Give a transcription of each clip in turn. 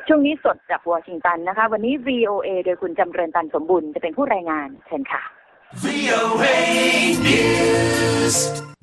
ช่วงนี้สดจากวอชิงตันนะคะวันนี้ VOA โดยคุณจำเริญตันสมบุญจะเป็นผู้รายงานเชิญค่ะ VOA News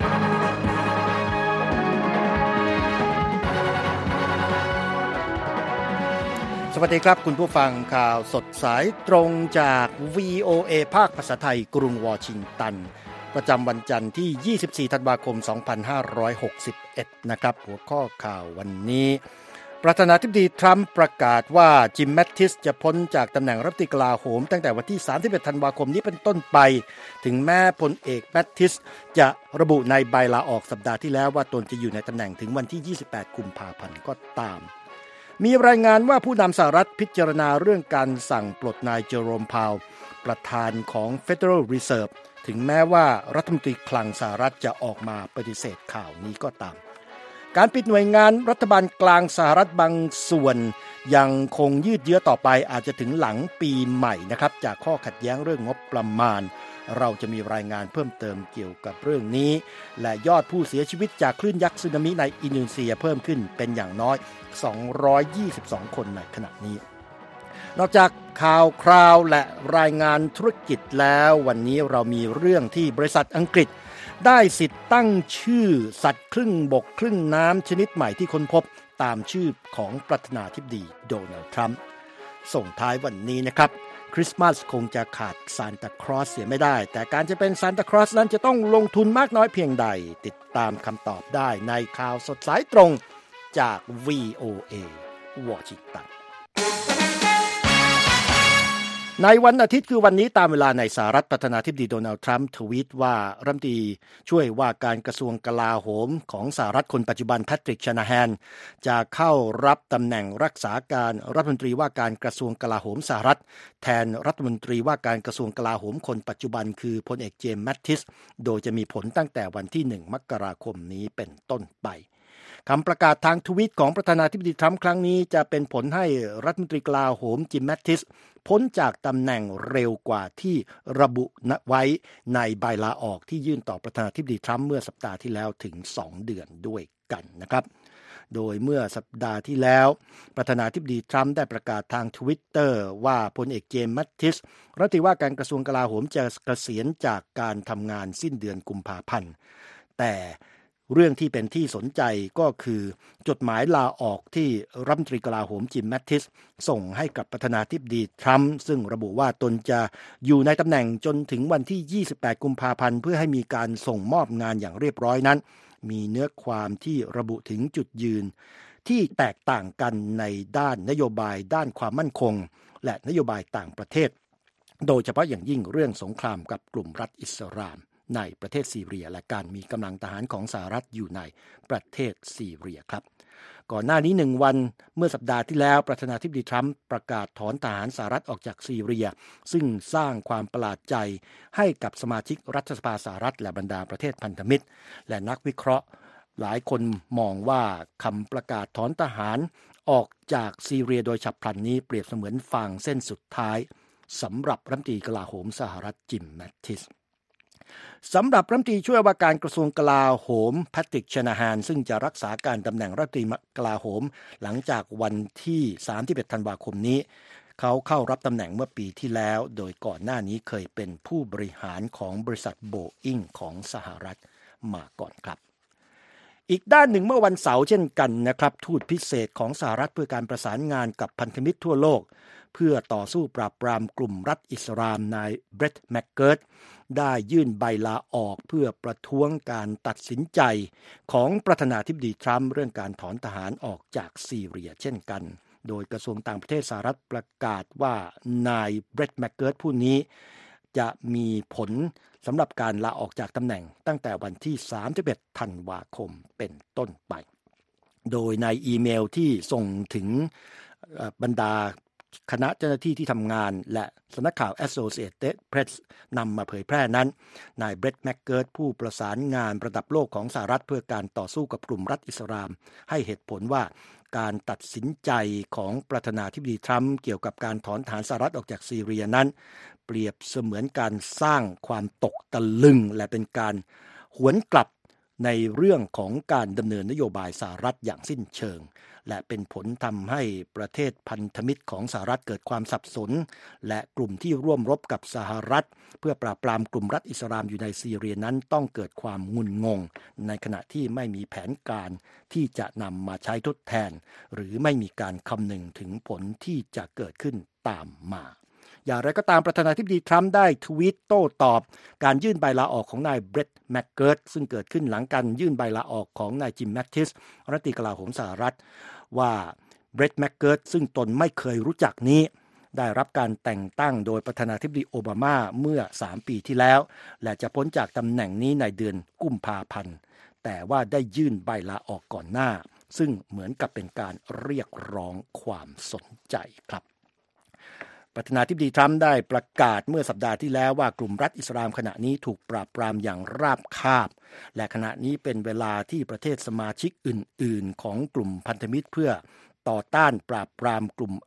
สวัสดีครับคุณผู้ฟังข่าวสดสายตรงจาก VOA ภาคภาษาไทยกรุงวอชิงตันประจำวันจันทร์ที่24ธันวาคม2561นะครับหัวข้อข่าววันนี้ประธานาธิบดีทรัมป์ประกาศว่าจิมแมตติสจะพ้นจากตำแหน่งรัฐมนตรีกลาโหมตั้งแต่วันที่31ธันวาคมนี้เป็นต้นไปถึงแม้พลเอกแมตติสจะระบุในใบลาออกสัปดาห์ที่แล้วว่าตนจะอยู่ในตำแหน่งถึงวันที่28กุมภาพันธ์ก็ตามมีรายงานว่าผู้นำสหรัฐพิจารณาเรื่องการสั่งปลดนายเจอโรมพาวประธานของ Federal Reserve ถึงแม้ว่ารัฐมนตรีคลังสหรัฐจะออกมาปฏิเสธข่าวนี้ก็ตามการปิดหน่วยงานรัฐบาลกลางสหรัฐบางส่วนยังคงยืดเยื้อต่อไปอาจจะถึงหลังปีใหม่นะครับจากข้อขัดแย้งเรื่องงบประมาณเราจะมีรายงานเพิ่มเติมเกี่ยวกับเรื่องนี้และยอดผู้เสียชีวิตจากคลื่นยักษ์สึนามิในอินโดนีเซียเพิ่มขึ้นเป็นอย่างน้อย222คนในขณะนี้นอกจากข่าวคราวและรายงานธุรกิจแล้ววันนี้เรามีเรื่องที่บริษัทอังกฤษได้สิทธิ์ตั้งชื่อสัตว์ครึ่งบกครึ่งน้ำชนิดใหม่ที่ค้นพบตามชื่อของประธานาธิบดีโดนัลด์ทรัมป์ส่งท้ายวันนี้นะครับคริสต์มาสคงจะขาดซานตาคลอสเสียไม่ได้แต่การจะเป็นซานตาคลอสนั้นจะต้องลงทุนมากน้อยเพียงใดติดตามคำตอบได้ในข่าวสดสายตรงจาก VOA วอชิงตันในวันอาทิตย์คือวันนี้ตามเวลาในสหรัฐประธานาธิบดีโดนัลด์ทรัมป์ทวีตว่ารัฐมนตรีช่วยว่าการกระทรวงกลาโหมของสหรัฐคนปัจจุบันแพทริก ชานาแฮนจะเข้ารับตำแหน่งรักษาการรัฐมนตรีว่าการกระทรวงกลาโหมสหรัฐแทนรัฐมนตรีว่าการกระทรวงกลาโหมคนปัจจุบันคือพลเอกเจมส์ แมตติสโดยจะมีผลตั้งแต่วันที่1มกราคมนี้เป็นต้นไปคำประกาศทางทวีตของประธานาธิบดีทรัมป์ครั้งนี้จะเป็นผลให้รัฐมนตรีกลาโหมจิม แมตติสพ้นจากตำแหน่งเร็วกว่าที่ระบุไว้ในใบลาออกที่ยื่นต่อประธานาธิบดีทรัมป์เมื่อสัปดาห์ที่แล้วถึง2เดือนด้วยกันนะครับโดยเมื่อสัปดาห์ที่แล้วประธานาธิบดีทรัมป์ได้ประกาศทาง Twitter ว่าพลเอกเจมส์ แมตติสรัฐมนตรีว่าการกระทรวงกลาโหมจะเกษียณจากการทำงานสิ้นเดือนกุมภาพันธ์แต่เรื่องที่เป็นที่สนใจก็คือจดหมายลาออกที่รัฐมนตรีกลาโหมจิม แมตติสส่งให้กับประธานาธิบดีทรัมป์ซึ่งระบุว่าตนจะอยู่ในตำแหน่งจนถึงวันที่28กุมภาพันธ์เพื่อให้มีการส่งมอบงานอย่างเรียบร้อยนั้นมีเนื้อความที่ระบุถึงจุดยืนที่แตกต่างกันในด้านนโยบายด้านความมั่นคงและนโยบายต่างประเทศโดยเฉพาะอย่างยิ่งเรื่องสงครามกับกลุ่มรัฐอิสลามในประเทศซีเรียและการมีกำลังทหารของสหรัฐอยู่ในประเทศซีเรียครับก่อนหน้านี้1วันเมื่อสัปดาห์ที่แล้วประธานาธิบดีทรัมป์ประกาศถอนทหารสหรัฐออกจากซีเรียซึ่งสร้างความประหลาดใจให้กับสมาชิกรัฐสภาสหรัฐและบรรดาประเทศพันธมิตรและนักวิเคราะห์หลายคนมองว่าคำประกาศถอนทหารออกจากซีเรียโดยฉับพลันนี้เปรียบเสมือนฟางเส้นสุดท้ายสำหรับรัฐมนตรีกลาโหมสหรัฐจิม แมตติสสำหรับรัฐมนตรีช่วยว่าการกระทรวงกลาโหมแพทริก ชานาแฮนซึ่งจะรักษาการตำแหน่งรัฐมนตรีกลาโหมหลังจากวันที่31ธันวาคมนี้เขาเข้ารับตำแหน่งเมื่อปีที่แล้วโดยก่อนหน้านี้เคยเป็นผู้บริหารของบริษัทโบอิ้งของสหรัฐมาก่อนครับอีกด้านหนึ่งเมื่อวันเสาร์เช่นกันนะครับทูตพิเศษของสหรัฐเพื่อการประสานงานกับพันธมิตรทั่วโลกเพื่อต่อสู้ปราบปรามกลุ่มรัฐอิสลามนายเบรต แมคเกิร์ตได้ยื่นใบลาออกเพื่อประท้วงการตัดสินใจของประธานาธิบดีทรัมป์เรื่องการถอนทหารออกจากซีเรียเช่นกันโดยกระทรวงต่างประเทศสหรัฐประกาศว่านายเบรต แมคเกิร์ตผู้นี้จะมีผลสำหรับการลาออกจากตำแหน่งตั้งแต่วันที่31ธันวาคมเป็นต้นไปโดยในอีเมลที่ส่งถึงบรรดาคณะเจ้าหน้าที่ที่ทำงานและสำนักข่าว Associated Press นำมาเผยแพร่นั้นนายเบรต แมคเกิร์ตผู้ประสานงานระดับโลกของสหรัฐเพื่อการต่อสู้กับกลุ่มรัฐอิสลามให้เหตุผลว่าการตัดสินใจของประธานาธิบดีทรัมป์เกี่ยวกับการถอนทหารสหรัฐออกจากซีเรียนั้นเปรียบเสมือนการสร้างความตกตะลึงและเป็นการหวนกลับในเรื่องของการดำเนินนโยบายสหรัฐอย่างสิ้นเชิงและเป็นผลทำให้ประเทศพันธมิตรของสหรัฐเกิดความสับสนและกลุ่มที่ร่วมรบกับสหรัฐเพื่อปราบปรามกลุ่มรัฐอิสลามอยู่ในซีเรียนั้นต้องเกิดความงุนงงในขณะที่ไม่มีแผนการที่จะนำมาใช้ทดแทนหรือไม่มีการคำนึงถึงผลที่จะเกิดขึ้นตามมาอย่างไรก็ตามประธานาธิบดีทรัมป์ได้ทวีตโต้ตอบการยื่นใบลาออกของนายเบรตแมคเกิร์ตซึ่งเกิดขึ้นหลังการยื่นใบลาออกของนายจิมแมททิสรัฐมนตรีกลาโหมสหรัฐว่าเบรตแมคเกิร์ตซึ่งตนไม่เคยรู้จักนี้ได้รับการแต่งตั้งโดยประธานาธิบดีโอบามาเมื่อ3 ปีที่แล้วและจะพ้นจากตำแหน่งนี้ในเดือนกุมภาพันธ์แต่ว่าได้ยื่นใบลาออกก่อนหน้าซึ่งเหมือนกับเป็นการเรียกร้องความสนใจครับประธานาธิบดีทรัมป์ได้ประกาศเมื่อสัปดาห์ที่แล้วว่ากลุ่มรัฐอิสลามขณะนี้ถูกปราบปรามอย่างราบคาบและขณะนี้เป็นเวลาที่ประเทศสมาชิกอื่นๆของกลุ่มพันธมิตรเพื่อต่อต้านปราบปรามกลุ่ม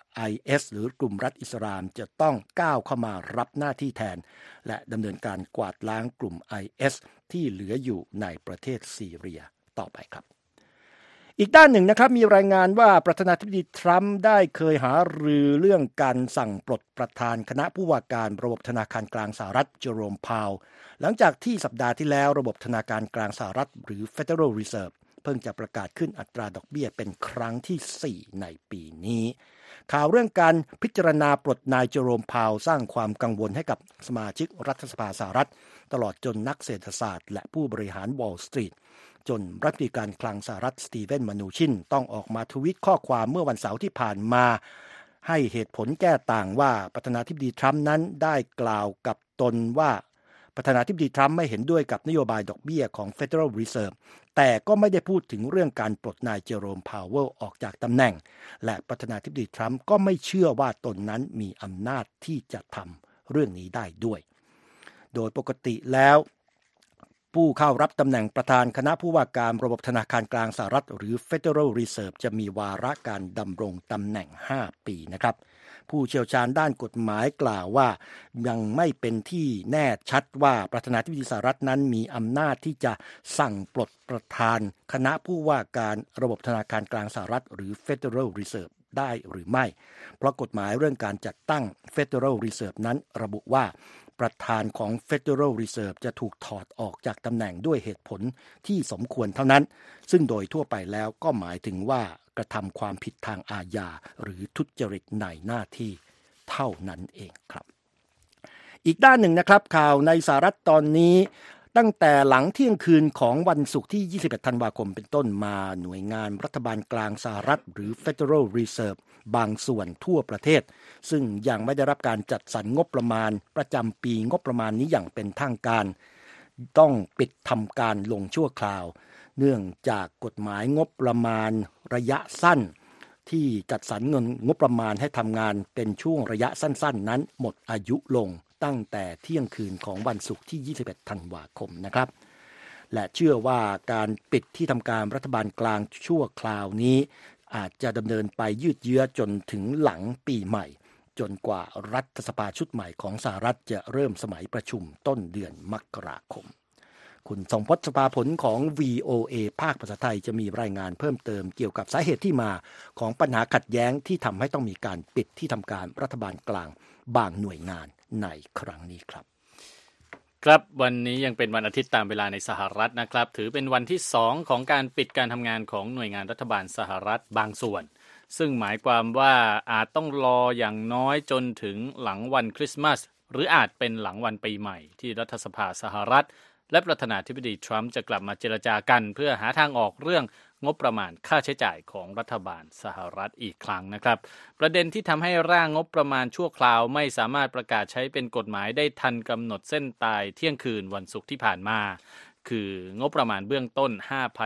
IS หรือกลุ่มรัฐอิสลามจะต้องก้าวเข้ามารับหน้าที่แทนและดำเนินการกวาดล้างกลุ่ม IS ที่เหลืออยู่ในประเทศซีเรียต่อไปครับอีกด้านหนึ่งนะครับมีรายงานว่าประธานาธิบดีทรัมป์ได้เคยหารือเรื่องการสั่งปลดประธานคณะผู้ว่าการระบบธนาคารกลางสหรัฐเจอโรมพาวล์หลังจากที่สัปดาห์ที่แล้วระบบธนาคารกลางสหรัฐหรือ Federal Reserve เพิ่งจะประกาศขึ้นอัตราดอกเบี้ยเป็นครั้งที่4ในปีนี้ข่าวเรื่องการพิจารณาปลดนายเจอโรมพาวล์สร้างความกังวลให้กับสมาชิกรัฐสภาสหรัฐตลอดจนนักเศรษฐศาสตร์และผู้บริหารวอลล์สตรีทจนรัฐมนตรีการคลังสหรัฐสตีเวน มานูชินต้องออกมาทวีตข้อความเมื่อวันเสาร์ที่ผ่านมาให้เหตุผลแก้ต่างว่าประธานาธิบดีทรัมป์นั้นได้กล่าวกับตนว่าประธานาธิบดีทรัมป์ไม่เห็นด้วยกับนโยบายดอกเบี้ยของ Federal Reserve แต่ก็ไม่ได้พูดถึงเรื่องการปลดนายเจอโรมพาวเวลออกจากตำแหน่งและประธานาธิบดีทรัมป์ก็ไม่เชื่อว่าตนนั้นมีอำนาจที่จะทำเรื่องนี้ได้ด้วยโดยปกติแล้วผู้เข้ารับตำแหน่งประธานคณะผู้ว่าการระบบธนาคารกลางสหรัฐหรือ Federal Reserve จะมีวาระการดำรงตำแหน่ง5 ปีนะครับผู้เชี่ยวชาญด้านกฎหมายกล่าวว่ายังไม่เป็นที่แน่ชัดว่าประธานาธิบดีสหรัฐนั้นมีอำนาจที่จะสั่งปลดประธานคณะผู้ว่าการระบบธนาคารกลางสหรัฐหรือ Federal Reserve ได้หรือไม่เพราะกฎหมายเรื่องการจัดตั้ง Federal Reserve นั้นระบุว่าประธานของ Federal Reserve จะถูกถอดออกจากตำแหน่งด้วยเหตุผลที่สมควรเท่านั้นซึ่งโดยทั่วไปแล้วก็หมายถึงว่ากระทำความผิดทางอาญาหรือทุจริตในหน้าที่เท่านั้นเองครับอีกด้านหนึ่งนะครับข่าวในสหรัฐตอนนี้ตั้งแต่หลังเที่ยงคืนของวันศุกร์ที่21ธันวาคมเป็นต้นมาหน่วยงานรัฐบาลกลางสหรัฐหรือ Federal Reserve บางส่วนทั่วประเทศซึ่งยังไม่ได้รับการจัดสรรงบประมาณประจำปีงบประมาณนี้อย่างเป็นทางการต้องปิดทำการลงชั่วคราวเนื่องจากกฎหมายงบประมาณระยะสั้นที่จัดสรรเงินงบประมาณให้ทำงานเป็นช่วงระยะสั้นๆนั้นหมดอายุลงตั้งแต่เที่ยงคืนของวันศุกร์ที่21ธันวาคมนะครับและเชื่อว่าการปิดที่ทำการรัฐบาลกลางชั่วคราวนี้อาจจะดำเนินไปยืดเยื้อจนถึงหลังปีใหม่จนกว่ารัฐสภาชุดใหม่ของสหรัฐจะเริ่มสมัยประชุมต้นเดือนมกราคมคุณทรงพจน์ สภาผลของ VOA ภาคภาษาไทยจะมีรายงานเพิ่มเติมเกี่ยวกับสาเหตุที่มาของปัญหาขัดแย้งที่ทำให้ต้องมีการปิดที่ทำการรัฐบาลกลางบางหน่วยงานในครั้งนี้ครับครับวันนี้ยังเป็นวันอาทิตย์ตามเวลาในสหรัฐนะครับถือเป็นวันที่2ของการปิดการทำงานของหน่วยงานรัฐบาลสหรัฐบางส่วนซึ่งหมายความว่าอาจต้องรออย่างน้อยจนถึงหลังวันคริสต์มาสหรืออาจเป็นหลังวันปีใหม่ที่รัฐสภาสหรัฐและประธานาธิบดีทรัมป์จะกลับมาเจรจากันเพื่อหาทางออกเรื่องงบประมาณค่าใช้จ่ายของรัฐบาลสหรัฐอีกครั้งนะครับประเด็นที่ทำให้ร่างงบประมาณชั่วคราวไม่สามารถประกาศใช้เป็นกฎหมายได้ทันกำหนดเส้นตายเที่ยงคืนวันศุกร์ที่ผ่านมาคืองบประมาณเบื้องต้น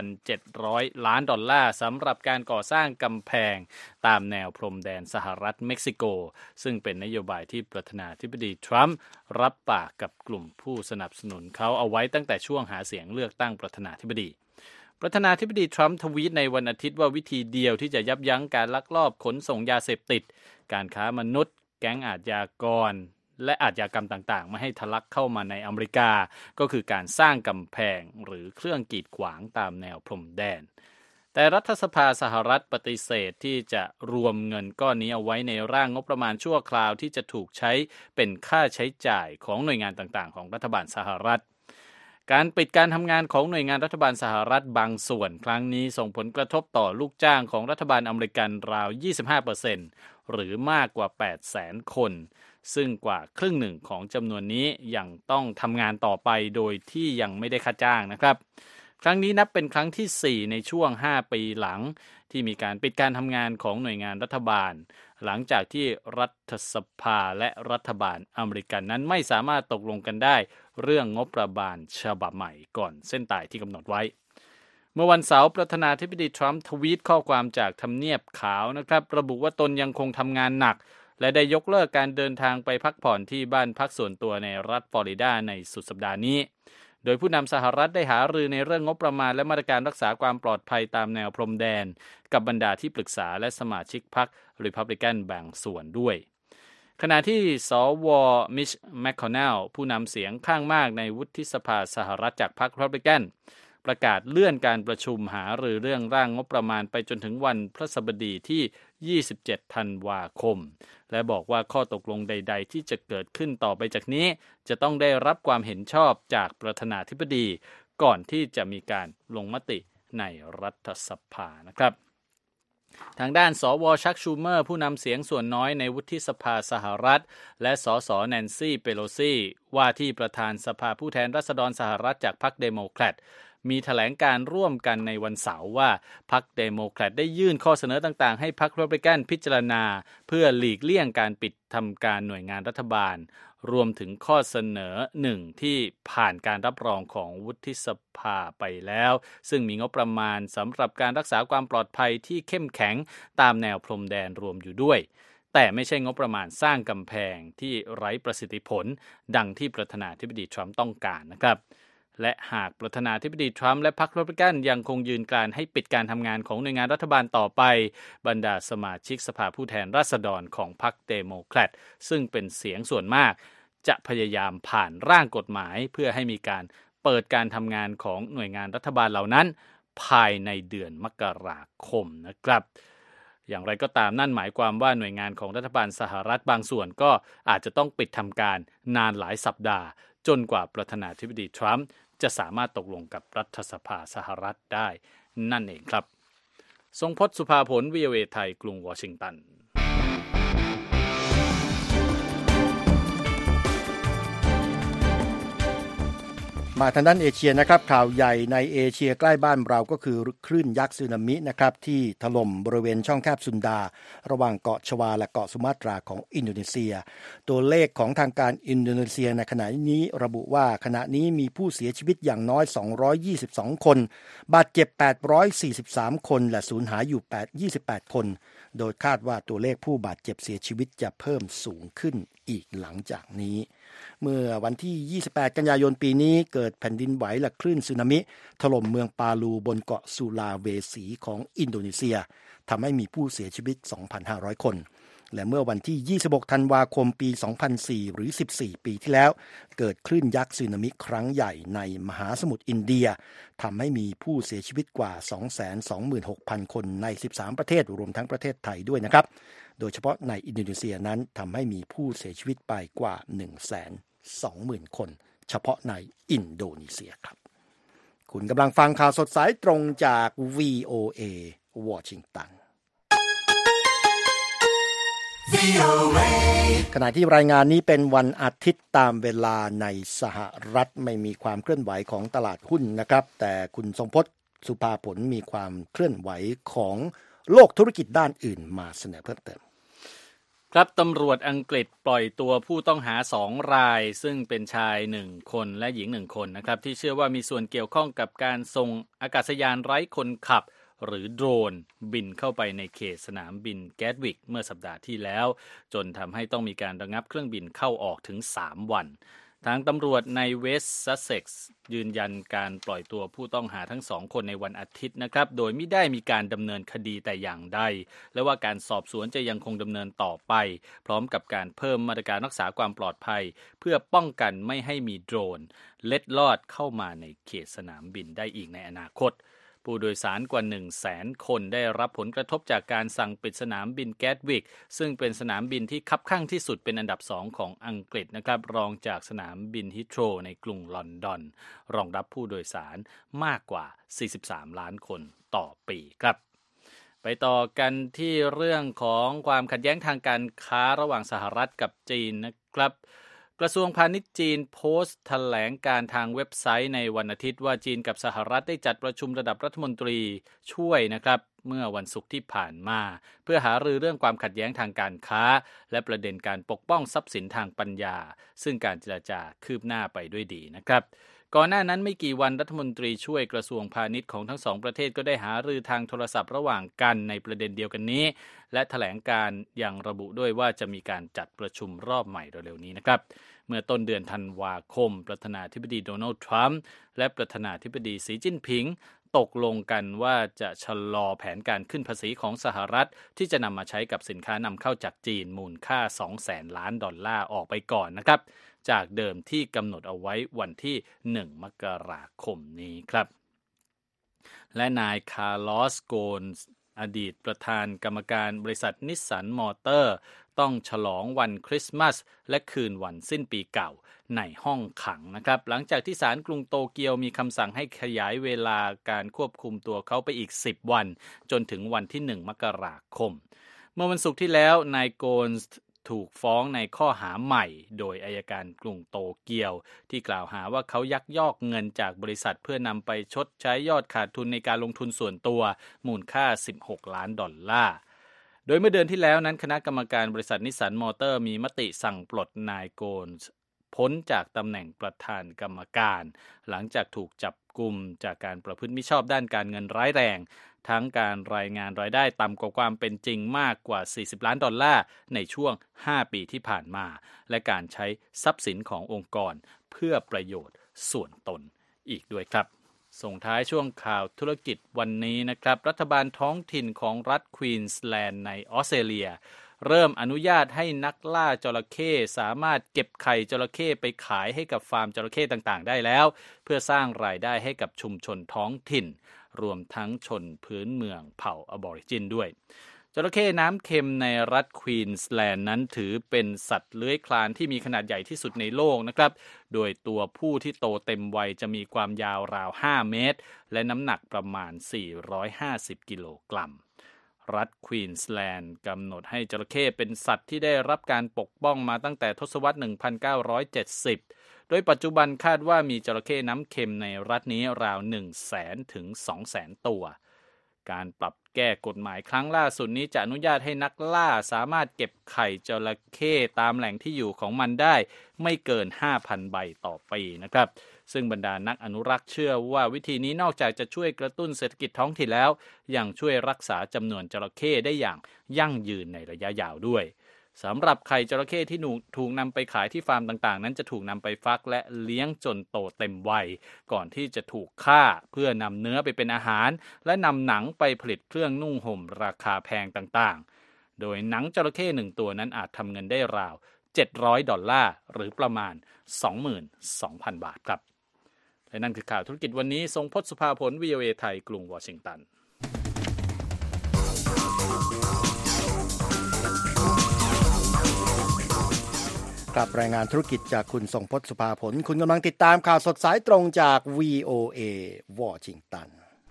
5,700 ล้านดอลลาร์สำหรับการก่อสร้างกำแพงตามแนวพรมแดนสหรัฐเม็กซิโกซึ่งเป็นนโยบายที่ประธานาธิบดีทรัมป์รับปากกับกลุ่มผู้สนับสนุนเขาเอาไว้ตั้งแต่ช่วงหาเสียงเลือกตั้งประธานาธิบดีประธานาธิบดีทรัมป์ทวีตในวันอาทิตย์ว่าวิธีเดียวที่จะยับยั้งการลักลอบขนส่งยาเสพติดการค้ามนุษย์แก๊งอาชญากรและอาชญากรรมต่างๆไม่ให้ทะลักเข้ามาในอเมริกาก็คือการสร้างกำแพงหรือเครื่องกีดขวางตามแนวพรมแดนแต่รัฐสภาสหรัฐปฏิเสธที่จะรวมเงินก้อนนี้เอาไว้ในร่างงบประมาณชั่วคราวที่จะถูกใช้เป็นค่าใช้จ่ายของหน่วยงานต่างๆของรัฐบาลสหรัฐการปิดการทำงานของหน่วยงานรัฐบาลสหรัฐบางส่วนครั้งนี้ส่งผลกระทบต่อลูกจ้างของรัฐบาลอเมริกันราว 25% หรือมากกว่า 800,000 คนซึ่งกว่าครึ่งหนึ่งของจำนวนนี้ยังต้องทำงานต่อไปโดยที่ยังไม่ได้ค่าจ้างนะครับครั้งนี้นับเป็นครั้งที่ 4 ในช่วง 5 ปีหลังที่มีการปิดการทำงานของหน่วยงานรัฐบาลหลังจากที่รัฐสภาและรัฐบาลอเมริกันนั้นไม่สามารถตกลงกันได้เรื่องงบประมาณฉบับใหม่ก่อนเส้นตายที่กำหนดไว้เมื่อวันเสาร์ประธานาธิบดีทรัมป์ทวีตข้อความจากทำเนียบขาวนะครับระบุว่าตนยังคงทำงานหนักและได้ยกเลิกการเดินทางไปพักผ่อนที่บ้านพักส่วนตัวในรัฐฟลอริดาในสุดสัปดาห์นี้โดยผู้นำสหรัฐได้หารือในเรื่องงบประมาณและมาตรการรักษาความปลอดภัยตามแนวพรมแดนกับบรรดาที่ปรึกษาและสมาชิกพรรครีพับลิกันบางส่วนด้วยขณะที่สว.มิช แมคคอนเนลผู้นำเสียงข้างมากในวุฒิสภาสหรัฐจากพรรครีพับลิกันประกาศเลื่อนการประชุมหารือเรื่องร่างงบประมาณไปจนถึงวันพฤหัสบดีที่27 ธันวาคมและบอกว่าข้อตกลงใดๆที่จะเกิดขึ้นต่อไปจากนี้จะต้องได้รับความเห็นชอบจากประธานาธิบดีก่อนที่จะมีการลงมติในรัฐสภานะครับทางด้านสว.ชักชูเมอร์ผู้นำเสียงส่วนน้อยในวุฒิสภาสหรัฐและสส.แนนซี่ เปโลซีว่าที่ประธานสภาผู้แทนราษฎรสหรัฐจากพรรคเดโมแครตมีแถลงการร่วมกันในวันเสาร์ว่าพรรคเดโมแครตได้ยื่นข้อเสนอต่างๆให้พรรครีพับลิกันพิจารณาเพื่อหลีกเลี่ยงการปิดทำการหน่วยงานรัฐบาลรวมถึงข้อเสนอหนึ่งที่ผ่านการรับรองของวุฒิสภาไปแล้วซึ่งมีงบประมาณสำหรับการรักษาความปลอดภัยที่เข้มแข็งตามแนวพรมแดนรวมอยู่ด้วยแต่ไม่ใช่งบประมาณสร้างกำแพงที่ไร้ประสิทธิผลดังที่ประธานาธิบดีทรัมป์ต้องการนะครับและหากประธานาธิบดีทรัมป์และพรรครีพับลิกันยังคงยืนกรานให้ปิดการทำงานของหน่วยงานรัฐบาลต่อไปบรรดาสมาชิกสภาผู้แทนราษฎรของพรรคเดโมแครตซึ่งเป็นเสียงส่วนมากจะพยายามผ่านร่างกฎหมายเพื่อให้มีการเปิดการทำงานของหน่วยงานรัฐบาลเหล่านั้นภายในเดือนมกราคมนะครับอย่างไรก็ตามนั่นหมายความว่าหน่วยงานของรัฐบาลสหรัฐบางส่วนก็อาจจะต้องปิดทำการนานหลายสัปดาห์จนกว่าประธานาธิบดีทรัมป์จะสามารถตกลงกับรัฐสภาสหรัฐได้นั่นเองครับทรงพจน์ สุภาผล VOA ไทยกรุงวอชิงตันมาทางด้านเอเชียนะครับข่าวใหญ่ในเอเชียใกล้บ้านเราก็คือคลื่นยักษ์สึนามินะครับที่ถล่มบริเวณช่องแคบซุนดาระหว่างเกาะชวาและเกาะสุมาตราของอินโดนีเซียตัวเลขของทางการอินโดนีเซียในขณะนี้ระบุว่าขณะนี้มีผู้เสียชีวิตอย่างน้อย222คนบาดเจ็บ843คนและสูญหายอยู่28คนโดยคาดว่าตัวเลขผู้บาดเจ็บเสียชีวิตจะเพิ่มสูงขึ้นอีกหลังจากนี้เมื่อวันที่28กันยายนปีนี้เกิดแผ่นดินไหวและคลื่นสึนามิถล่มเมืองปาลูบนเกาะสุลาเวสีของอินโดนีเซียทำให้มีผู้เสียชีวิต 2,500 คนและเมื่อวันที่26ธันวาคมปี2004หรือ14ปีที่แล้วเกิดคลื่นยักษ์สึนามิครั้งใหญ่ในมหาสมุทรอินเดียทำให้มีผู้เสียชีวิตกว่า 226,000 คนใน13ประเทศรวมทั้งประเทศไทยด้วยนะครับโดยเฉพาะในอินโดนีเซียนั้นทำให้มีผู้เสียชีวิตไปกว่า 120,000 คนเฉพาะในอินโดนีเซียครับคุณกำลังฟังข่าวสดสายตรงจาก VOA วอชิงตันขณะที่รายงานนี้เป็นวันอาทิตย์ตามเวลาในสหรัฐไม่มีความเคลื่อนไหวของตลาดหุ้นนะครับแต่คุณทรงพจน์ สุภาผลมีความเคลื่อนไหวของโลกธุรกิจด้านอื่นมาเสนอเพิ่มเติมครับตำรวจอังกฤษปล่อยตัวผู้ต้องหา2รายซึ่งเป็นชาย1คนและหญิง1คนนะครับที่เชื่อว่ามีส่วนเกี่ยวข้องกับการส่งอากาศยานไร้คนขับหรือโดรนบินเข้าไปในเขตสนามบินแกตวิกเมื่อสัปดาห์ที่แล้วจนทำให้ต้องมีการระงับเครื่องบินเข้าออกถึง3วันทางตำรวจในเวสต์ซัสเซ็กซ์ยืนยันการปล่อยตัวผู้ต้องหาทั้ง2 คนในวันอาทิตย์นะครับโดยไม่ได้มีการดำเนินคดีแต่อย่างใดและว่าการสอบสวนจะยังคงดำเนินต่อไปพร้อมกับการเพิ่มมาตรการรักษาความปลอดภัยเพื่อป้องกันไม่ให้มีโดรนเล็ดลอดเข้ามาในเขตสนามบินได้อีกในอนาคตผู้โดยสารกว่า 100,000 คนได้รับผลกระทบจากการสั่งปิดสนามบินแกตวิกซึ่งเป็นสนามบินที่คับคั่งที่สุดเป็นอันดับ2ของอังกฤษนะครับรองจากสนามบินฮิโธรในกรุงลอนดอนรองรับผู้โดยสารมากกว่า43 ล้านคนต่อปีครับไปต่อกันที่เรื่องของความขัดแย้งทางการค้าระหว่างสหรัฐกับจีนนะครับกระทรวงพาณิชย์จีนโพสต์แถลงการทางเว็บไซต์ในวันอาทิตย์ว่าจีนกับสหรัฐได้จัดประชุมระดับรัฐมนตรีช่วยนะครับเมื่อวันศุกร์ที่ผ่านมาเพื่อหารือเรื่องความขัดแย้งทางการค้าและประเด็นการปกป้องทรัพย์สินทางปัญญาซึ่งการเจรจาคืบหน้าไปด้วยดีนะครับก่อนหน้านั้นไม่กี่วันรัฐมนตรีช่วยกระทรวงพาณิชย์ของทั้ง2ประเทศก็ได้หารือทางโทรศัพท์ระหว่างกันในประเด็นเดียวกันนี้และแถลงการยังระบุด้วยว่าจะมีการจัดประชุมรอบใหม่เร็วๆนี้นะครับเมื่อต้นเดือนธันวาคมประธานาธิบดีโดนัลด์ทรัมป์และประธานาธิบดีสีจิ้นผิงตกลงกันว่าจะชะลอแผนการขึ้นภาษีของสหรัฐที่จะนำมาใช้กับสินค้านำเข้าจากจีนมูลค่า $200 ล้านออกไปก่อนนะครับจากเดิมที่กำหนดเอาไว้วันที่1 มกราคมนี้ครับและนายคาร์ลอสโกนส์อดีตประธานกรรมการบริษัทนิสสันมอเตอร์ต้องฉลองวันคริสต์มาสและคืนวันสิ้นปีเก่าในห้องขังนะครับหลังจากที่ศาลกรุงโตเกียวมีคำสั่งให้ขยายเวลาการควบคุมตัวเขาไปอีก10 วันจนถึงวันที่1 มกราคมเมื่อวันศุกร์ที่แล้วนายโกนส์ถูกฟ้องในข้อหาใหม่โดยอัยการกรุงโตเกียวที่กล่าวหาว่าเขายักยอกเงินจากบริษัทเพื่อนำไปชดใช้ยอดขาดทุนในการลงทุนส่วนตัวมูลค่า$16 ล้านโดยเมื่อเดือนที่แล้วนั้นคณะกรรมการบริษัทนิสสันมอเตอร์มีมติสั่งปลดนายโกนส์พ้นจากตำแหน่งประธานกรรมการหลังจากถูกจับกุมจากการประพฤติมิชอบด้านการเงินร้ายแรงทั้งการรายงานรายได้ต่ำกว่าความเป็นจริงมากกว่า$40 ล้านในช่วง5 ปีที่ผ่านมาและการใช้ทรัพย์สินขององค์กรเพื่อประโยชน์ส่วนตนอีกด้วยครับส่งท้ายช่วงข่าวธุรกิจวันนี้นะครับรัฐบาลท้องถิ่นของรัฐควีนส์แลนด์ในออสเตรเลียเริ่มอนุญาตให้นักล่าจระเข้สามารถเก็บไข่จระเข้ไปขายให้กับฟาร์มจระเข้ต่างๆได้แล้วเพื่อสร้างรายได้ให้กับชุมชนท้องถิ่นรวมทั้งชนพื้นเมืองเผ่าอบอริจินด้วยจระเข้น้ำเค็มในรัฐควีนส์แลนด์นั้นถือเป็นสัตว์เลื้อยคลานที่มีขนาดใหญ่ที่สุดในโลกนะครับโดยตัวผู้ที่โตเต็มวัยจะมีความยาวราว5 เมตรและน้ำหนักประมาณ450 กิโลกรัมรัฐควีนส์แลนด์กำหนดให้จระเข้เป็นสัตว์ที่ได้รับการปกป้องมาตั้งแต่ทศวรรษ 1970 โดยปัจจุบันคาดว่ามีจระเข้น้ำเค็มในรัฐนี้ราว 100,000 ถึง 200,000 ตัวการปรับแก้กฎหมายครั้งล่าสุดนี้จะอนุญาตให้นักล่าสามารถเก็บไข่จระเข้ตามแหล่งที่อยู่ของมันได้ไม่เกิน 5,000 ใบต่อปีนะครับซึ่งบรรดานักอนุรักษ์เชื่อว่าวิธีนี้นอกจากจะช่วยกระตุ้นเศรษฐกิจท้องถิ่นแล้วยังช่วยรักษาจำนวนจระเข้ได้อย่างยั่งยืนในระยะยาวด้วยสำหรับไข่จระเข้ที่ถูกนำไปขายที่ฟาร์มต่างๆนั้นจะถูกนำไปฟักและเลี้ยงจนโตเต็มวัยก่อนที่จะถูกฆ่าเพื่อนำเนื้อไปเป็นอาหารและนำหนังไปผลิตเครื่องนุ่งห่มราคาแพงต่างๆโดยหนังจระเข้1 ตัวนั้นอาจทำเงินได้ราว$700หรือประมาณ 22,000 บาทครับและนั่นคือข่าวธุรกิจวันนี้ทรงพจน์ สุภาผล VOA ไทยกรุงวอชิงตันกับรายงานธุรกิจจากคุณทรงพจน์ สุภาผลคุณกำลังติดตามข่าวสดสายตรงจาก VOA วอชิงตัน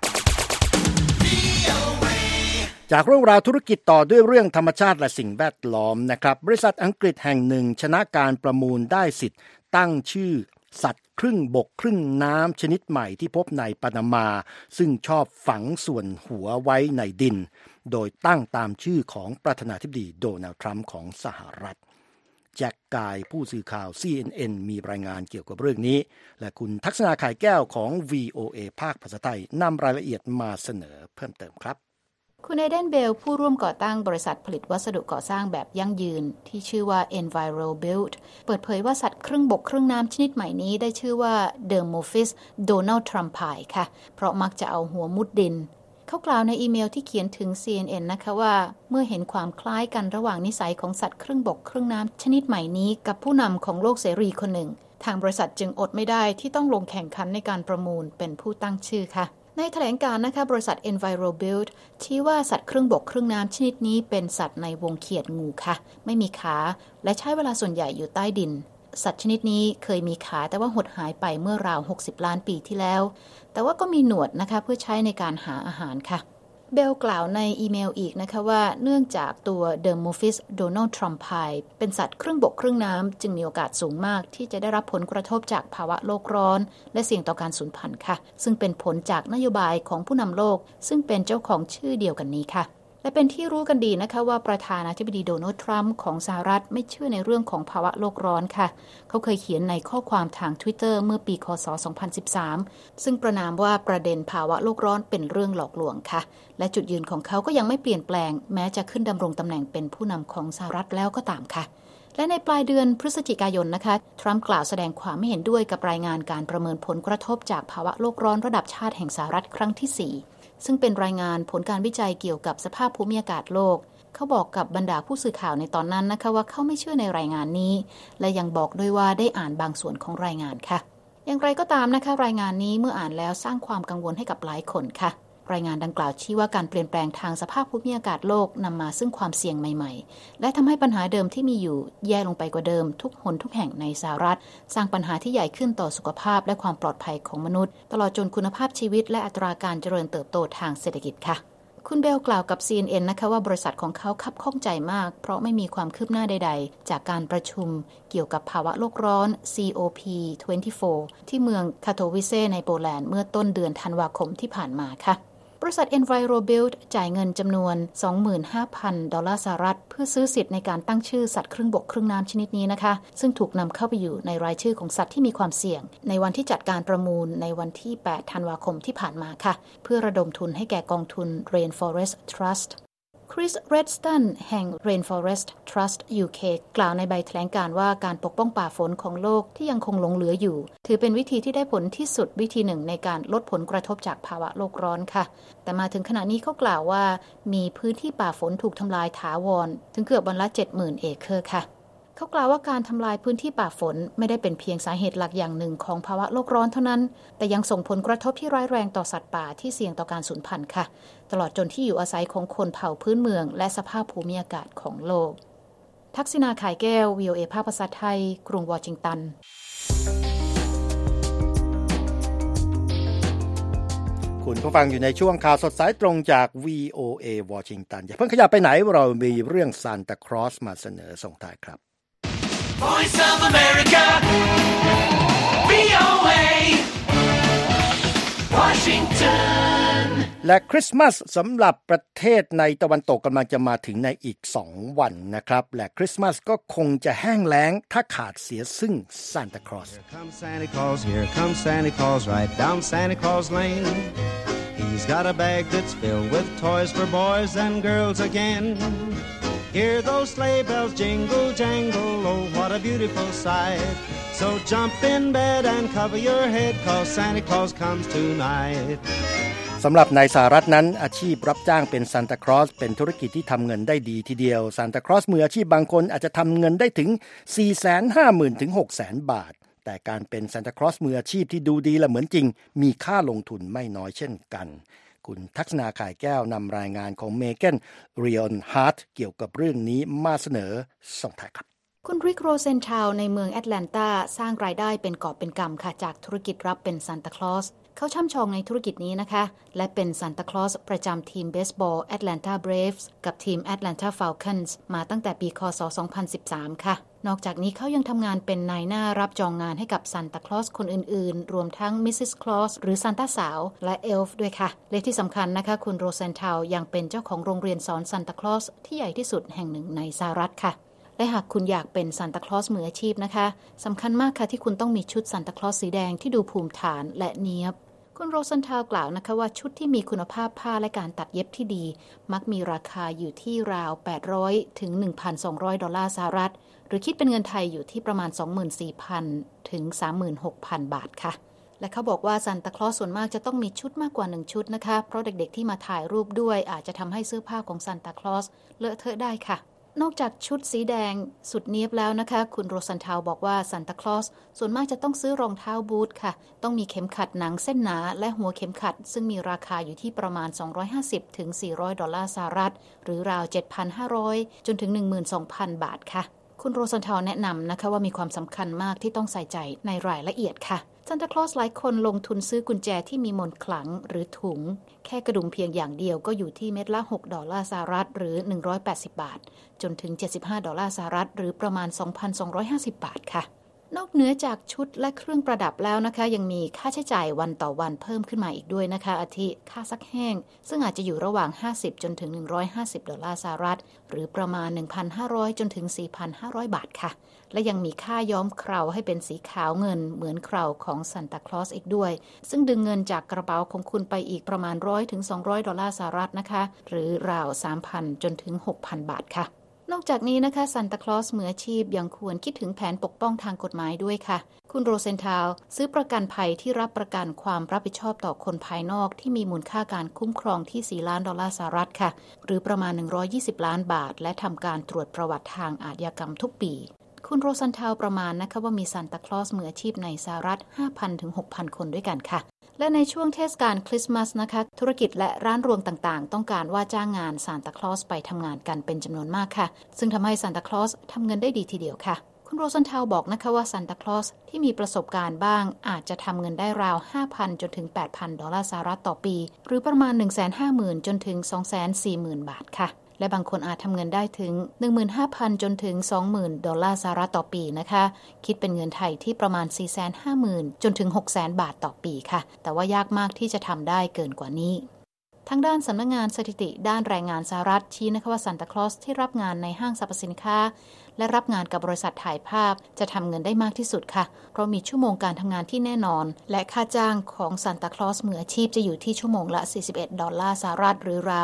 จากเรื่องราวธุรกิจต่อด้วยเรื่องธรรมชาติและสิ่งแวดล้อมนะครับบริษัทอังกฤษแห่งหนึ่งชนะการประมูลได้สิทธิ์ตั้งชื่อสัตว์ครึ่งบกครึ่งน้ำชนิดใหม่ที่พบในปานามาซึ่งชอบฝังส่วนหัวไว้ในดินโดยตั้งตามชื่อของประธานาธิบดีโดนัลด์ทรัมป์ของสหรัฐแจ็คกายผู้สื่อข่าว CNN มีรายงานเกี่ยวกับเรื่องนี้และคุณทักษณาไข่แก้วของ VOA ภาคภาษาไทยนำรายละเอียดมาเสนอเพิ่มเติมครับคุณเอเดนเบลผู้ร่วมก่อตั้งบริษัทผลิตวัสดุก่อสร้างแบบยั่งยืนที่ชื่อว่า EnviroBuild เปิดเผยว่าสัตว์ครึ่งบกครึ่งน้ำชนิดใหม่นี้ได้ชื่อว่า Dermophis donaldtrumpi ค่ะเพราะมักจะเอาหัวมุดดินเขากล่าวในอีเมลที่เขียนถึง CNN นะคะว่าเมื่อเห็นความคล้ายกันระหว่างนิสัยของสัตว์ครึ่งบกครึ่งน้ำชนิดใหม่นี้กับผู้นำของโลกเสรีคนหนึ่งทางบริษัทจึงอดไม่ได้ที่ต้องลงแข่งขันในการประมูลเป็นผู้ตั้งชื่อค่ะในแถลงการณ์นะคะบริษัท EnviroBuild ชี้ว่าสัตว์ครึ่งบกครึ่งน้ำชนิดนี้เป็นสัตว์ในวงเขียดงูค่ะไม่มีขาและใช้เวลาส่วนใหญ่อยู่ใต้ดินสัตว์ชนิดนี้เคยมีขาแต่ว่าหดหายไปเมื่อราว60ล้านปีที่แล้วแต่ว่าก็มีหนวดนะคะเพื่อใช้ในการหาอาหารค่ะเบลกล่าวในอีเมลอีกนะคะว่าเนื่องจากตัว Dermophis donaldtrumpi เป็นสัตว์ครึ่งบกครึ่งน้ำจึงมีโอกาสสูงมากที่จะได้รับผลกระทบจากภาวะโลกร้อนและเสี่ยงต่อการสูญพันธุ์ค่ะซึ่งเป็นผลจากนโยบายของผู้นำโลกซึ่งเป็นเจ้าของชื่อเดียวกันนี้ค่ะและเป็นที่รู้กันดีนะคะว่าประธานาธิบดีโดนัลด์ทรัมป์ของสหรัฐไม่เชื่อในเรื่องของภาวะโลกร้อนค่ะเขาเคยเขียนในข้อความทาง Twitter เมื่อปีคศ2013ซึ่งประณามว่าประเด็นภาวะโลกร้อนเป็นเรื่องหลอกลวงค่ะและจุดยืนของเขาก็ยังไม่เปลี่ยนแปลงแม้จะขึ้นดำรงตำแหน่งเป็นผู้นำของสหรัฐแล้วก็ตามค่ะและในปลายเดือนพฤศจิกายนนะคะทรัมป์กล่าวแสดงความไม่เห็นด้วยกับรายงานการประเมินผลกระทบจากภาวะโลกร้อนระดับชาติแห่งสหรัฐครั้งที่4ซึ่งเป็นรายงานผลการวิจัยเกี่ยวกับสภาพภูมิอากาศโลกเขาบอกกับบรรดาผู้สื่อข่าวในตอนนั้นนะคะว่าเขาไม่เชื่อในรายงานนี้และยังบอกด้วยว่าได้อ่านบางส่วนของรายงานค่ะอย่างไรก็ตามนะคะรายงานนี้เมื่ออ่านแล้วสร้างความกังวลให้กับหลายคนค่ะรายงานดังกล่าวชี้ว่าการเปลี่ยนแปลงทางสภาพภูมิอากาศโลกนำมาซึ่งความเสี่ยงใหม่ๆและทำให้ปัญหาเดิมที่มีอยู่แย่ลงไปกว่าเดิมทุกหนทุกแห่งในสหรัฐสร้างปัญหาที่ใหญ่ขึ้นต่อสุขภาพและความปลอดภัยของมนุษย์ตลอดจนคุณภาพชีวิตและอัตราการเจริญเติบโตทางเศรษฐกิจค่ะคุณเบลกล่าวกับ CNN นะคะว่าบริษัทของเขาคับข้องใจมากเพราะไม่มีความคืบหน้าใดๆจากการประชุมเกี่ยวกับภาวะโลกร้อน COP24 ที่เมืองคาโตวิเซในโปแลนด์เมื่อต้นเดือนธันวาคมที่ผ่านมาค่ะบริษัท EnviroBuild จ่ายเงินจำนวน $25,000 สหรัฐเพื่อซื้อสิทธิ์ในการตั้งชื่อสัตว์ครึ่งบกครึ่งน้ำชนิดนี้นะคะซึ่งถูกนำเข้าไปอยู่ในรายชื่อของสัตว์ที่มีความเสี่ยงในวันที่จัดการประมูลในวันที่8ธันวาคมที่ผ่านมาค่ะเพื่อระดมทุนให้แก่กองทุน Rainforest Trustคริส เรดสตันแห่ง Rainforest Trust UK กล่าวในใบแถลงการณ์ว่าการปกป้องป่าฝนของโลกที่ยังคงหลงเหลืออยู่ถือเป็นวิธีที่ได้ผลที่สุดวิธีหนึ่งในการลดผลกระทบจากภาวะโลกร้อนค่ะแต่มาถึงขณะนี้เขากล่าวว่ามีพื้นที่ป่าฝนถูกทำลายถาวรถึงเกือบวันละ 70,000 เอเคอร์ค่ะเขากล่าวว่าการทำลายพื้นที่ป่าฝนไม่ได้เป็นเพียงสาเหตุหลักอย่างหนึ่งของภาวะโลกร้อนเท่านั้นแต่ยังส่งผลกระทบที่ร้ายแรงต่อสัตว์ป่าที่เสี่ยงต่อการสูญพันธุ์ค่ะตลอดจนที่อยู่อาศัยของคนเผ่าพื้นเมืองและสภาพภูมิอากาศของโลกทักษิณา ข่ายแก้ว VOA ภาคภาษาไทยกรุงวอชิงตันคุณผู้ฟังอยู่ในช่วงข่าวสดสายตรงจาก VOA วอชิงตันอย่าเพิ่งขยับไปไหนเรามีเรื่องซานตาคลอสมาเสนอส่งท้ายครับ Voice of America VOA Washington และคริสต์มาสสำหรับประเทศในตะวันตกกำลังจะมาถึงในอีก2วันนะครับและคริสต์มาสก็คงจะแห้งแล้งถ้าขาดเสียซึ่งซานตาคลอส Here comes Santa Claus, here comes Santa Claus, right down Santa Claus Lane. He's got a bag that's filled with toys for boys and girls again. Hear those sleigh bells jingle, jangle, oh, what a beautiful sight. So jump in bed and cover your head, 'cause Santa Claus comes tonight. สำหรับในสหรัฐนั้นอาชีพรับจ้างเป็นซานตาคลอสเป็นธุรกิจที่ทำเงินได้ดีทีเดียวซานตาคลอสมืออาชีพบางคนอาจจะทำเงินได้ถึง 450,000 ถึง 600,000 บาทแต่การเป็นซานตาคลอสมืออาชีพที่ดูดีและเหมือนจริงมีค่าลงทุนไม่น้อยเช่นกันคุณทักษณา ข่ายแก้วนำรายงานของเมแกน เรียนฮาร์ทเกี่ยวกับเรื่องนี้มาเสนอส่งท้ายครับคุณริก โรเซนทาวในเมืองแอตแลนตาสร้างรายได้เป็นกอบเป็นกำค่ะจากธุรกิจรับเป็นซานตาคลอสเขาช่ำชองในธุรกิจนี้นะคะและเป็นซานตาคลอสประจำทีมเบสบอลแอตแลนตาเบรฟส์กับทีมแอตแลนตาฟาลคอนส์มาตั้งแต่ปีคศ2013ค่ะนอกจากนี้เขายังทำงานเป็นนายหน้ารับจองงานให้กับซานตาคลอสคนอื่นๆรวมทั้งมิสซิสคลอสหรือซานตาสาวและเอลฟ์ด้วยค่ะและที่สำคัญนะคะคุณโรเซนทาวยังเป็นเจ้าของโรงเรียนสอนซานตาคลอสที่ใหญ่ที่สุดแห่งหนึ่งในสหรัฐค่ะและหากคุณอยากเป็นซานตาคลอสมืออาชีพนะคะสำคัญมากค่ะที่คุณต้องมีชุดซานตาคลอสสีแดงที่ดูภูมิฐานและเนียบคุณโรเซนทาวกล่าวนะคะว่าชุดที่มีคุณภาพผ้าและการตัดเย็บที่ดีมักมีราคาอยู่ที่ราว800ถึง 1,200 ดอลลาร์สหรัฐหรือคิดเป็นเงินไทยอยู่ที่ประมาณ 24,000 ถึง 36,000 บาทค่ะและเขาบอกว่าซานตาคลอสส่วนมากจะต้องมีชุดมากกว่า1ชุดนะคะเพราะเด็กๆที่มาถ่ายรูปด้วยอาจจะทำให้เสื้อผ้าของซานตาคลอสเลอะเทอะได้ค่ะนอกจากชุดสีแดงสุดเนี๊ยบแล้วนะคะคุณโรซันทาวบอกว่าซานตาคลอสส่วนมากจะต้องซื้อรองเท้าบูทค่ะต้องมีเข็มขัดหนังเส้นหนาและหัวเข็มขัดซึ่งมีราคาอยู่ที่ประมาณ250ถึง400ดอลลาร์สหรัฐหรือราว 7,500 จนถึง 12,000 บาทค่ะคุณโรซันทาวแนะนำนะคะว่ามีความสำคัญมากที่ต้องใส่ใจในรายละเอียดค่ะซานตาคลอสหลายคนลงทุนซื้อกุญแจที่มีมนต์ขลังหรือถุงแค่กระดุมเพียงอย่างเดียวก็อยู่ที่เม็ดละ6ดอลลาร์สหรัฐหรือ180บาทจนถึง75ดอลลาร์สหรัฐหรือประมาณ 2,250 บาทค่ะนอกเหนือจากชุดและเครื่องประดับแล้วนะคะยังมีค่าใช้จ่ายวันต่อวันเพิ่มขึ้นมาอีกด้วยนะคะอาทิค่าซักแห้งซึ่งอาจจะอยู่ระหว่าง50จนถึง150ดอลลาร์สหรัฐหรือประมาณ 1,500 จนถึง 4,500 บาทค่ะและยังมีค่าย้อมเคราให้เป็นสีขาวเงินเหมือนเคราของซานตาคลอสอีกด้วยซึ่งดึงเงินจากกระเป๋าของคุณไปอีกประมาณ100ถึง200ดอลลาร์สหรัฐนะคะหรือราว 3,000 จนถึง 6,000 บาทค่ะนอกจากนี้นะคะซานตาคลอสมืออาชีพยังควรคิดถึงแผนปกป้องทางกฎหมายด้วยค่ะคุณโรเซนทาวซื้อประกันภัยที่รับประกันความรับผิดชอบต่อคนภายนอกที่มีมูลค่าการคุ้มครองที่4ล้านดอลลาร์สหรัฐค่ะหรือประมาณ120ล้านบาทและทำการตรวจประวัติทางอาชญากรรมทุกปีคุณโรซันทาวประมาณนะคะว่ามีซานตาคลอสมืออาชีพในสหรัฐ 5,000 ถึง 6,000 คนด้วยกันค่ะและในช่วงเทศกาลคริสต์มาสนะคะธุรกิจและร้านรวงต่างๆต้องการว่าจ้างงานซานตาคลอสไปทำงานกันเป็นจำนวนมากค่ะซึ่งทำให้ซานตาคลอสทำเงินได้ดีทีเดียวค่ะคุณโรซันทาวบอกนะคะว่าซานตาคลอสที่มีประสบการณ์บ้างอาจจะทำเงินได้ราว 5,000 จนถึง 8,000 ดอลลาร์สหรัฐต่อปีหรือประมาณ 150,000 จนถึง 240,000 บาทค่ะและบางคนอาจทำเงินได้ถึง 15,000 จนถึง 20,000 ดอลลาร์สหรัฐต่อปีนะคะคิดเป็นเงินไทยที่ประมาณ 450,000 จนถึง 600,000 บาทต่อปีค่ะแต่ว่ายากมากที่จะทำได้เกินกว่านี้ทางด้านสำนักงานสถิติด้านแรงงานสหรัฐชี้นะคะว่าซานตาคลอสที่รับงานในห้างสรรพสินค้าและรับงานกับบริษัทถ่ายภาพจะทำเงินได้มากที่สุดค่ะเพราะมีชั่วโมงการทำงานที่แน่นอนและค่าจ้างของซานตาคลอสมืออาชีพจะอยู่ที่ชั่วโมงละ41ดอลลาร์สหรัฐหรือราว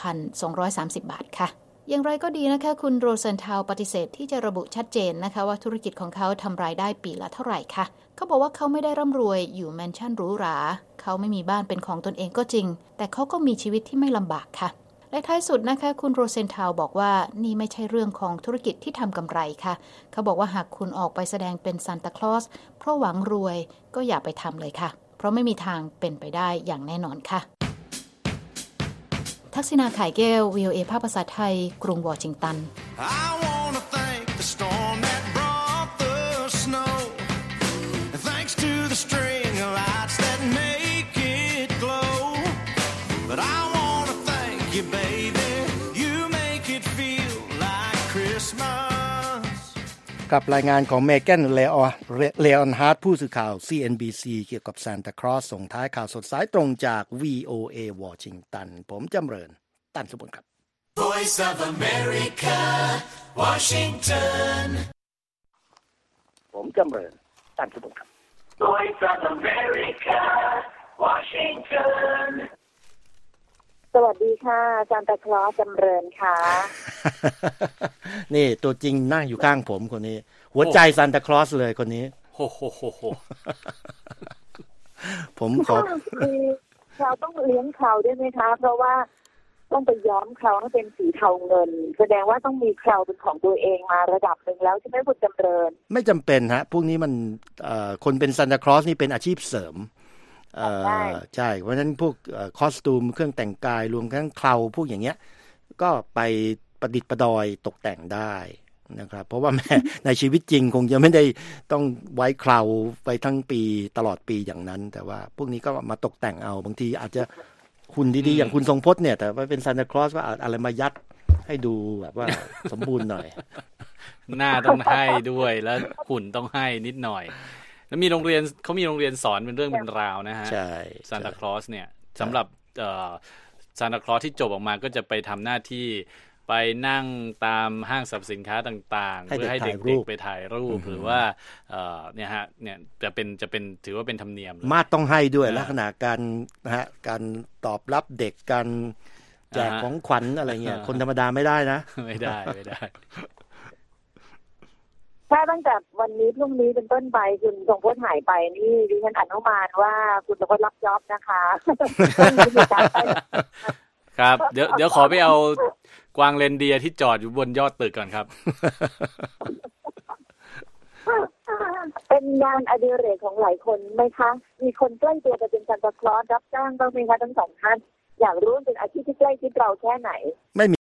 1,230 บาทค่ะอย่างไรก็ดีนะคะคุณโรเซนทาวปฏิเสธที่จะระบุชัดเจนนะคะว่าธุรกิจของเขาทำรายได้ปีละเท่าไหร่ค่ะเขาบอกว่าเขาไม่ได้ร่ำรวยอยู่แมนชั่นหรูหราเขาไม่มีบ้านเป็นของตนเองก็จริงแต่เขาก็มีชีวิตที่ไม่ลำบากค่ะและท้ายสุดนะคะคุณโรเซนทาวบอกว่านี่ไม่ใช่เรื่องของธุรกิจที่ทำกำไรค่ะเขาบอกว่าหากคุณออกไปแสดงเป็นซานตาคลอสเพราะหวังรวยก็อย่าไปทำเลยค่ะเพราะไม่มีทางเป็นไปได้อย่างแน่นอนค่ะทักษิณา ข่ายแก้ว VOA ภาคภาษาไทยกรุงวอชิงตันกับรายงานของเมแกนเลออนฮาร์ดผู้สื่อข่าว CNBC เกี่ยวกับซานตาคลอสส่งท้ายข่าวสดสายตรงจาก VOA วอชิงตันผมจำเริญตั้นสุบลครับ Voice of America Washington ผมจำเริญตั้นสุบลครับ Voice of America Washington สวัสดีค่ะซานตาคลอสจำเริญค่ะนี่ตัวจริงนั่งอยู่ข้างผมคนนี้หัวใจซานตาคลอสเลยคนนี้โหผมขอเราต้องเลี้ยงเขาด้วยไหมคะเพราะว่าต้องไปย้อมเขาให้เป็นสีเทาเงินแสดงว่าต้องมีเขาเป็นของตัวเองมาระดับหนึ่งแล้วใช่ไหมคุณจำเริญไม่จำเป็นฮะพวกนี้มันคนเป็นซานตาคลอสนี่เป็นอาชีพเสริมใช่เพราะฉะนั้นพวกคอสตูมเครื่องแต่งกายรวมทั้งเคราพวกอย่างเงี้ยก็ไปประดิษฐ์ประดอยตกแต่งได้นะครับเพราะว่าแม่ในชีวิตจริงคงจะไม่ได้ต้องไว้เคราไปทั้งปีตลอดปีอย่างนั้นแต่ว่าพวกนี้ก็มาตกแต่งเอาบางทีอาจจะหุ่นดีๆอย่างคุณทรงพจน์เนี่ยแต่ว่าเป็นซานตาคลอสว่าอะไรมายัดให้ดูแบบว่าสมบูรณ์หน่อยหน้าต้องให้ด้วยแล้วหุ่นต้องให้นิดหน่อยแล้วมีโรงเรียนเขามีโรงเรียนสอนเป็นเรื่องเป็นราวนะฮะซานตาคลอสเนี่ยสำหรับซานตาคลอสที่จบออกมาก็จะไปทำหน้าที่ไปนั่งตามห้างสรรพสินค้าต่างๆเพื่อให้เด็กๆไปถ่ายรูปหรือว่าเนี่ยฮะเนี่ยจะเป็นถือว่าเป็นธรรมเนียมมาต้องให้ด้วยลักษณะการนะฮะการตอบรับเด็กการแจกของขวัญอะไรเงี้ยคนธรรมดาไม่ได้นะไม่ได้ถ้าตั้งแต่วันนี้พรุ่งนี้เป็นต้นไปคุณทรงพจน์หายไปนี่ดิฉันอนุมานว่าคุณทรงพจน์รับจ็อบนะคะครับเดี๋ยวขอไปเอากวางเรนเดียร์ที่จอดอยู่บนยอดตึกก่อนครับเป็นงานอดิเรกของหลายคนไหมคะมีคนใกล้ตัวจะเป็นซานตาคลอสรับจ้างบ้างไหมคะทั้งสองท่านอยากรู้เป็นอาชีพที่ใกล้ชิดเราแค่ไหนไม่